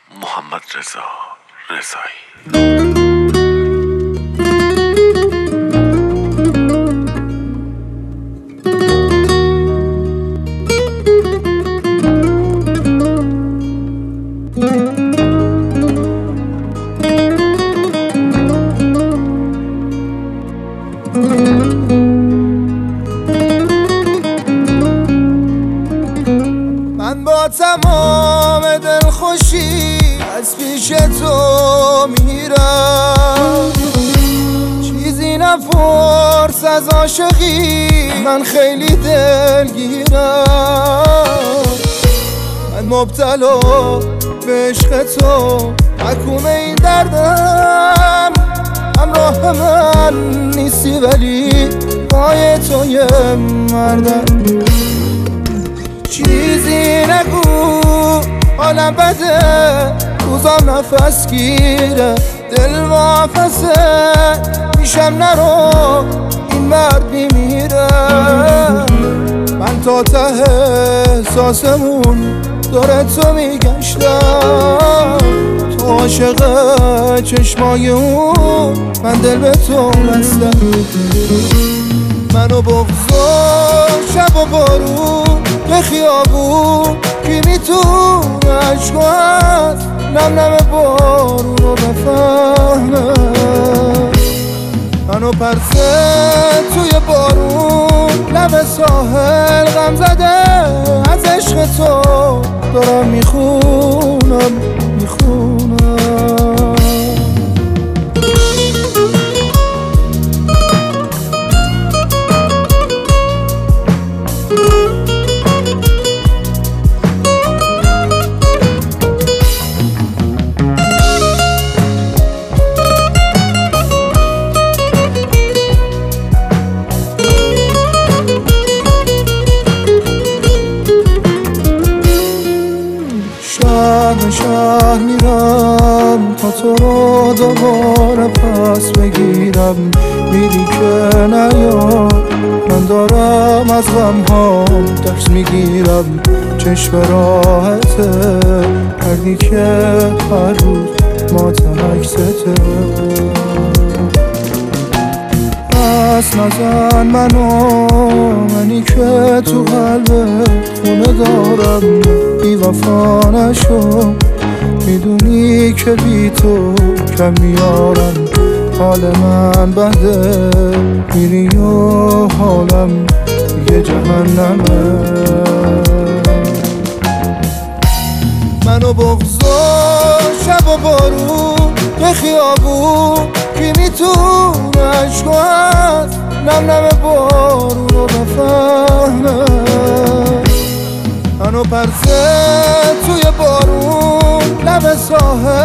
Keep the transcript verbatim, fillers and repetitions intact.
محمد رضا رضایی. من با تمام دلخوشی از پیش تو میرم، چیزی نپرس از عاشقی، من خیلی دلگیرم. من مبتلا به عشق تو، حکوم این دردم. همراه من نیستی ولی پای تو یه مردم. چیزی نگو حالم بده، روزام نفس گیره، دل محفظه میشم نرو این مرد میمیره. من تا ته احساسمون دور تو میگشتم، تو عاشق چشمای اون، من دل به تو بستم. منو بغض و شب و بارون به خیابون، کی میتونه عشق از نم نم بارون رو بفهمه؟ منو پرسه توی بارون، لب ساحل غم زده، از عشق تو دارم میخونم میخونم. شهر شهر میرم تا تو رو دوباره پس بگیرم، میری که نیا، من دارم از غم ها درس میگیرم. چشم راحته کردی که هر روز ماتحکسته، پس نزن منو، منی که تو قلبت خونه دارم. بی وفا نشو، میدونی که بی تو کم میارم. حال من بده، میری و حالم دیگه جهنمه. منو بغض و شب و بارون به خیابون، کی میتونه عشق از نم نم بارون رو بفهمه؟ منو پرسه توی بارون، لب ساحل